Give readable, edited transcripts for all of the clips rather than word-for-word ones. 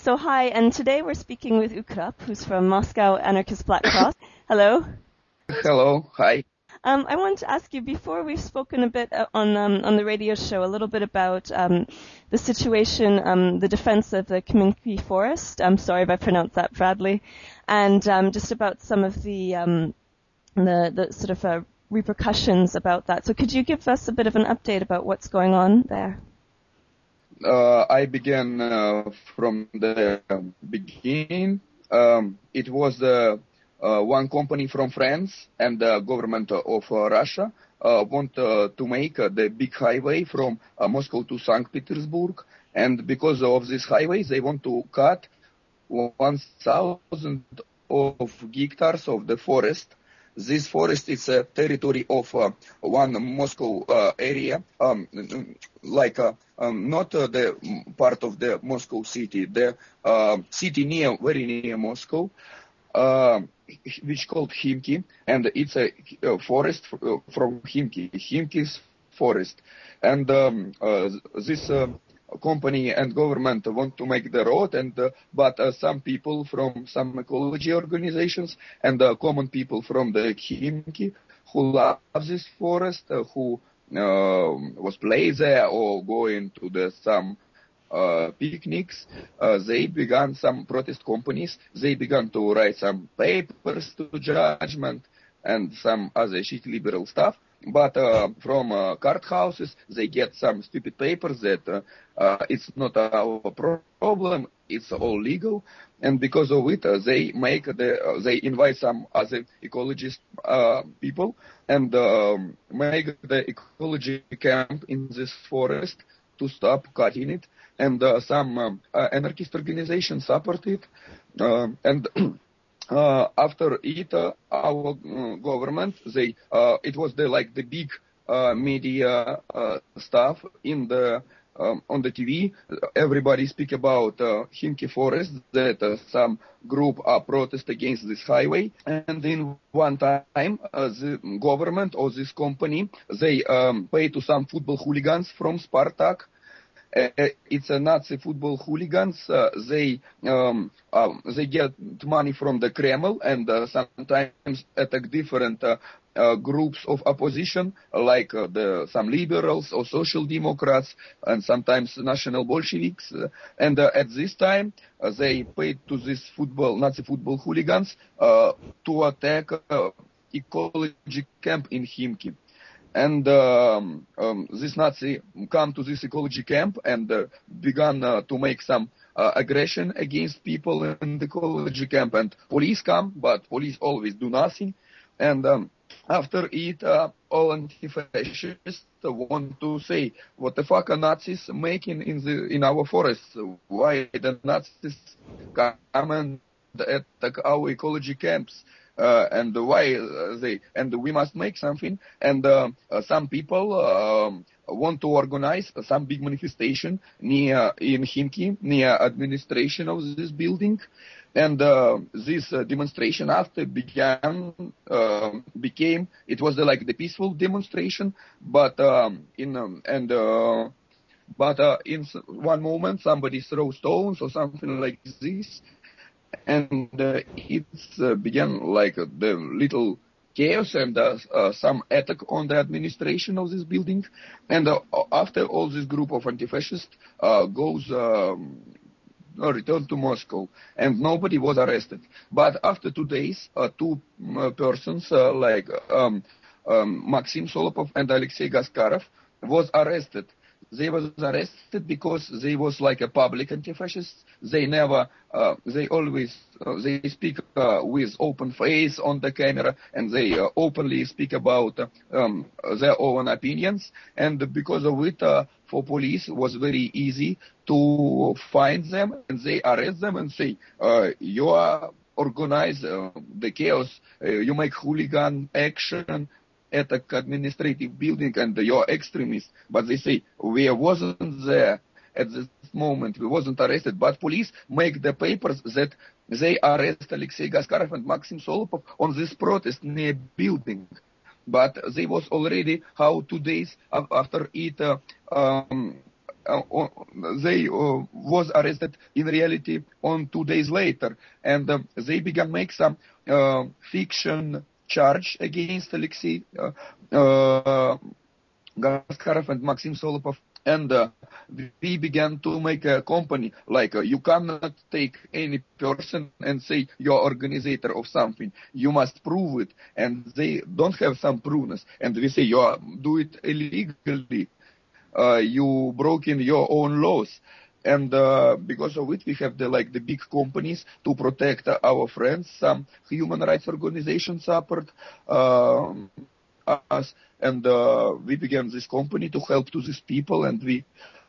So hi, and today we're speaking with Ukrap, who's from Moscow Anarchist Black Cross. Hello. Hello, hi. I wanted to ask you, before we've spoken a bit on the radio show, a little bit about the situation, the defense of the Khimki Forest. I'm sorry if I pronounced that badly, and just about some of the sort of repercussions about that. So could you give us a bit of an update about what's going on there? I began from the beginning. It was one company from France and the government of Russia want to make the big highway from Moscow to St. Petersburg. And because of this highway, they want to cut 1,000 of hectares of the forest. This forest is a territory of one Moscow area, not the part of the Moscow city, the city very near Moscow, which called Khimki, and it's a forest from Khimki's forest. And this company and government want to make the road, and but some people from some ecology organizations and common people from the Khimki who love this forest, who was play there or going to some picnics, they began some protest companies. They began to write some papers to judgment and some other shit liberal stuff. But from card houses, they get some stupid papers that it's not our problem, it's all legal. And because of it, they invite some other ecologist people and make the ecology camp in this forest to stop cutting it. And some anarchist organizations support it. After it, our government, it was the big media stuff in the on the TV. Everybody speak about Khimki Forest, that some group protest against this highway. And in one time, the government or this company, they pay to some football hooligans from Spartak. It's a Nazi football hooligans. They get money from the Kremlin and sometimes attack different groups of opposition, like some liberals or social democrats, and sometimes national Bolsheviks. And at this time, they paid to this Nazi football hooligans to attack ecology camp in Khimki. And this Nazi come to this ecology camp and began to make some aggression against people in the ecology camp. And police come, but police always do nothing. And after it, all anti-fascists want to say, what the fuck are Nazis making in our forests? Why the Nazis come and attack our ecology camps? And why and we must make something. And some people want to organize some big manifestation in Khimki, near administration of this building. And this demonstration after became, it was the peaceful demonstration, but in one moment somebody throw stones or something like this. And it began the little chaos and some attack on the administration of this building. And after all this group of anti-fascists goes returned to Moscow, and nobody was arrested. But after 2 days, two persons Maxim Solopov and Alexei Gaskarov was arrested. They was arrested because they was a public anti-fascist. They never, they always, they speak with open face on the camera, and they openly speak about their own opinions. And because of it, for police was very easy to find them, and they arrest them and say, you are organize the chaos, you make hooligan action, attack administrative building, and you're extremists. But they say, we wasn't there at this moment, we wasn't arrested. But police make the papers that they arrest Alexei Gaskarov and Maxim Solopov on this protest near building. But they was already 2 days after it they was arrested in reality on 2 days later, and they began make some fiction charge against Alexei Gaskarov and Maxim Solopov. And we began to make a company, like you cannot take any person and say you're organizer of something. You must prove it. And they don't have some proveness. And we say you do it illegally. You broke in your own laws. And because of it, we have the big companies to protect our friends. Some human rights organizations support us, and we began this company to help to these people, and we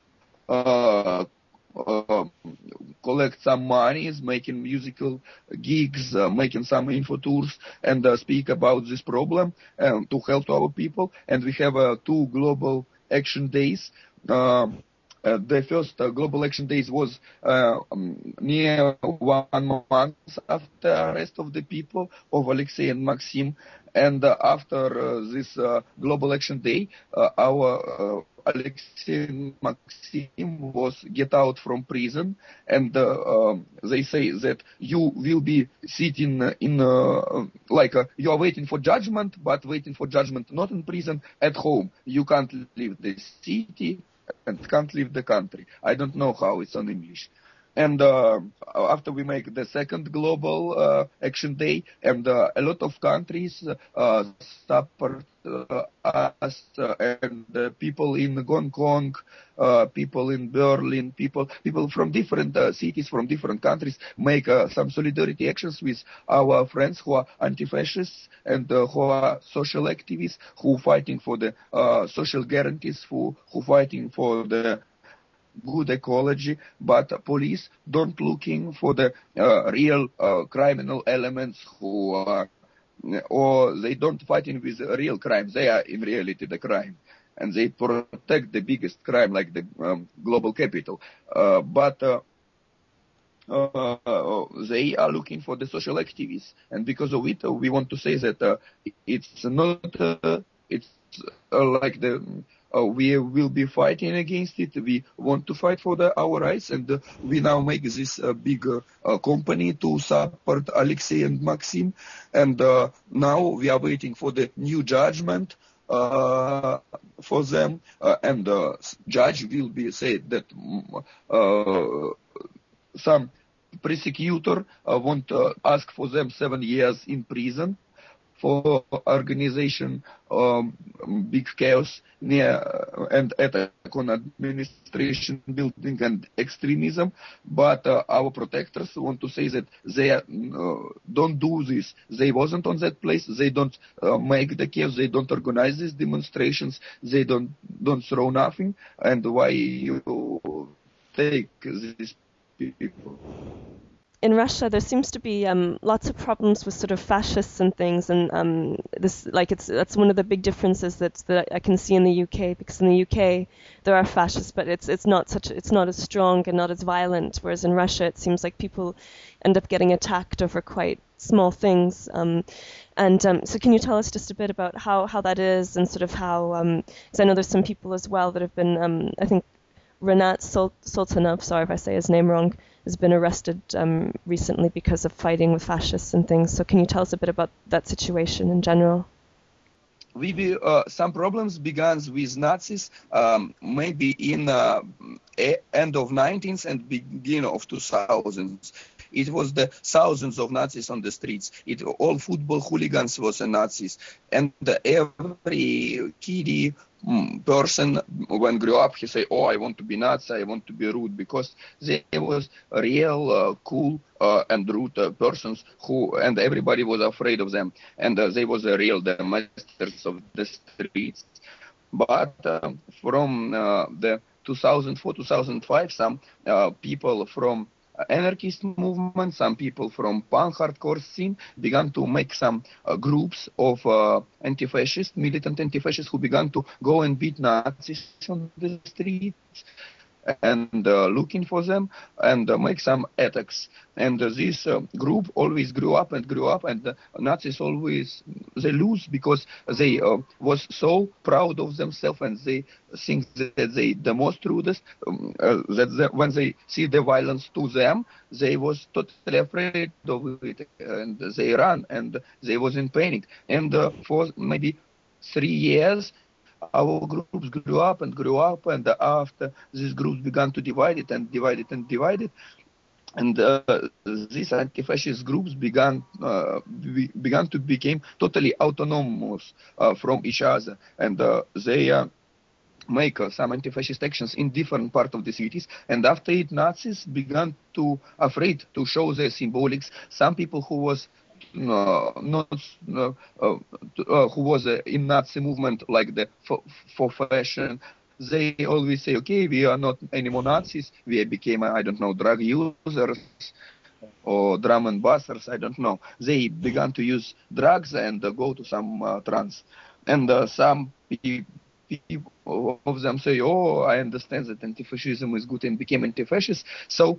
collect some monies, making musical gigs, making some info tours, and speak about this problem to help to our people. And we have 2 global action days. The first Global Action Days was near 1 month after arrest of the people of Alexei and Maxim. And after this Global Action Day, our Alexei and Maxim was get out from prison, and they say that you will be sitting in you are waiting for judgment, but waiting for judgment not in prison, at home. You can't leave the city and can't leave the country. I don't know how it's on English. And after we make the second Global Action Day, and a lot of countries support us, and people in Hong Kong, people in Berlin, people from different cities, from different countries, make some solidarity actions with our friends who are anti-fascists and who are social activists, who fighting for the social guarantees, who fighting for the good ecology, but police don't looking for the real criminal elements who are, or they don't fighting with real crime. They are in reality the crime, and they protect the biggest crime like the global capital. But they are looking for the social activists, and because of it, we want to say that it's not it's like the. We will be fighting against it. We want to fight for our rights, and we now make this big company to support Alexei and Maxim. And now we are waiting for the new judgment for them, and judge will be said that some prosecutor want to ask for them 7 years in prison for organization big chaos near and attack on administration building and extremism. But our protectors want to say that they don't do this. They wasn't on that place. They don't make the chaos. They don't organize these demonstrations. They don't throw nothing. And why you take these people? In Russia, there seems to be lots of problems with sort of fascists and things, and that's one of the big differences that I can see in the UK, because in the UK there are fascists, but it's not as strong and not as violent. Whereas in Russia, it seems like people end up getting attacked over quite small things. So can you tell us just a bit about how that is, and sort of how? Because I know there's some people as well that have been. I think Renat Sultanov, sorry if I say his name wrong, has been arrested recently because of fighting with fascists and things. So can you tell us a bit about that situation in general? Some problems began with Nazis maybe in end of 19th and beginning of 2000s. It was the thousands of Nazis on the streets. All football hooligans was Nazis, and every kiddie person when grew up, he say, "Oh, I want to be Nazi, I want to be rude," because they was real cool and rude persons and everybody was afraid of them, and they was the masters of the streets. But from the 2004-2005, some people from anarchist movement, some people from punk hardcore scene began to make some groups of militant anti-fascists who began to go and beat Nazis on the streets. and looking for them and make some attacks. And this group always grew up, and the Nazis always they lose because they was so proud of themselves, and they think that they the most rudest. When they see the violence to them, they was totally afraid of it, and they ran, and they was in panic. And for maybe 3 years, our groups grew up and grew up, and after these groups began to divide it and divide it and divide it, and these anti-fascist groups began to become totally autonomous from each other, and they make some anti-fascist actions in different parts of the cities. And after it, Nazis began to afraid to show their symbolics. Some people who was not who was in Nazi movement like the for fashion, they always say, okay, we are not anymore Nazis. We became, I don't know, drug users or drum and busters. I don't know. They began to use drugs and go to some trance. And some people of them say, oh, I understand that anti-fascism is good, and became anti-fascist. So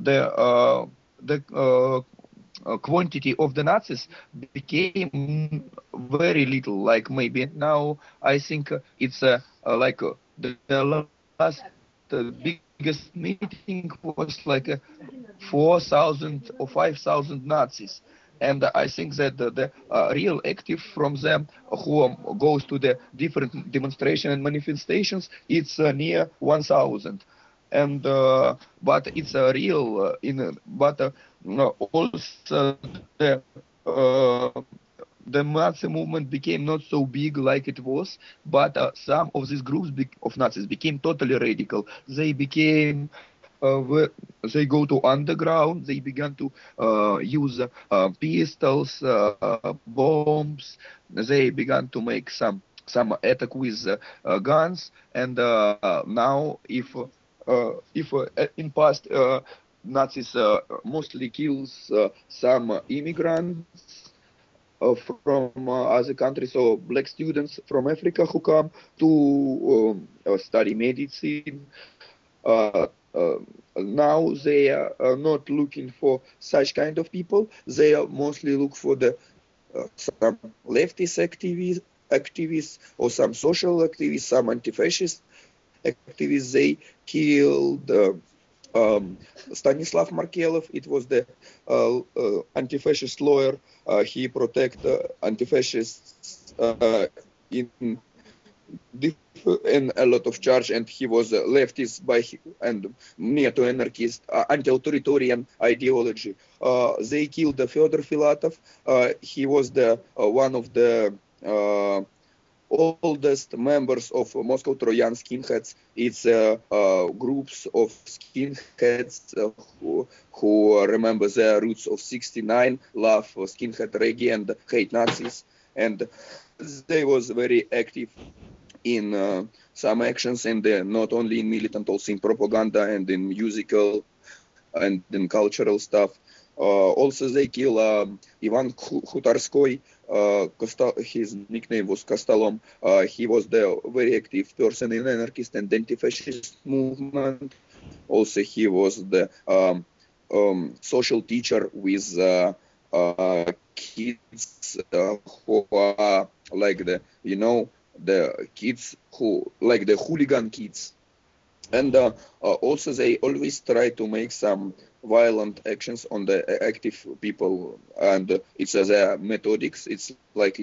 the quantity of the Nazis became very little. Like maybe now, I think it's like the last biggest meeting was like 4,000 or 5,000 Nazis. And I think that the real active from them who goes to the different demonstration and manifestations, it's near 1,000. And but it's a real but no, also uh, the Nazi movement became not so big like it was, but some of these groups of Nazis became totally radical. They became they go to underground. They began to use pistols, bombs. They began to make some attack with guns. And now, if in past Nazis mostly kills some immigrants from other countries, or black students from Africa who come to study medicine. Uh, uh, Now they are not looking for such kind of people. They are mostly look for the some leftist activists or some social activists, some anti-fascist activists. They killed Stanislav Markelov. It was the anti-fascist lawyer. He protect anti-fascists in in a lot of charge, and he was a leftist and near to anarchist, anti-authoritarian ideology. They killed Fyodor Filatov. He was the one of the oldest members of Moscow Troyan skinheads. It's groups of skinheads who remember their roots of 69, love skinhead reggae and hate Nazis. And they was very active in some actions, and not only in militant, also in propaganda and in musical and in cultural stuff. Also, they kill Ivan Khutarskoy. His nickname was Kostalom. He was the very active person in anarchist and anti-fascist movement. Also, he was the social teacher with kids who are like the kids who like the hooligan kids. And also they always try to make some violent actions on the active people, and it's their methodics. It's like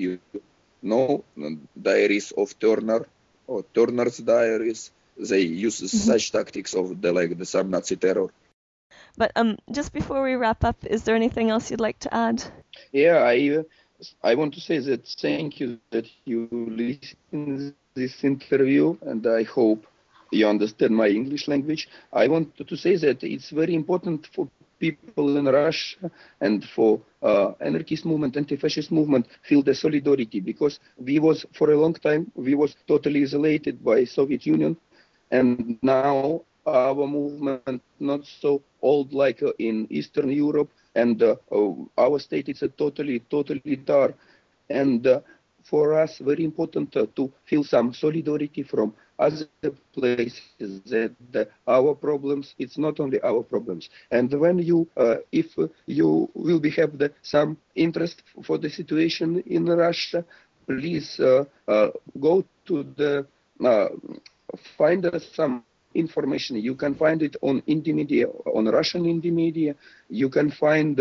diaries of Turner or Turner's diaries. They use such tactics of the some Nazi terror. But just before we wrap up, is there anything else you'd like to add? Yeah, I want to say that thank you that you listened this interview, and I hope you understand my English language. I want to say that it's very important for people in Russia and for anarchist movement, anti-fascist movement, feel the solidarity, because we was for a long time we was totally isolated by Soviet Union, and now our movement not so old like in Eastern Europe, and our state is a totally totalitarian, and for us very important to feel some solidarity from other places, that our problems, it's not only our problems. And when you, if you will be have some interest for the situation in Russia, please go to the, find some information. You can find it on Indie Media, on Russian Indie Media. You can find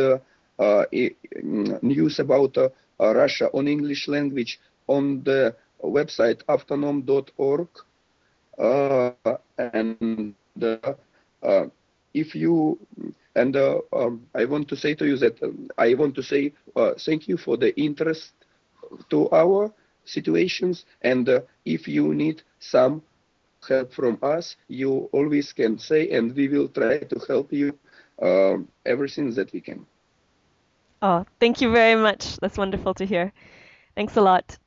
news about Russia on English language on the website avtonom.org. And if you, and I want to say to you that I want to say thank you for the interest to our situations, and if you need some help from us, you always can say, and we will try to help you everything that we can. Oh, thank you very much. That's wonderful to hear. Thanks a lot.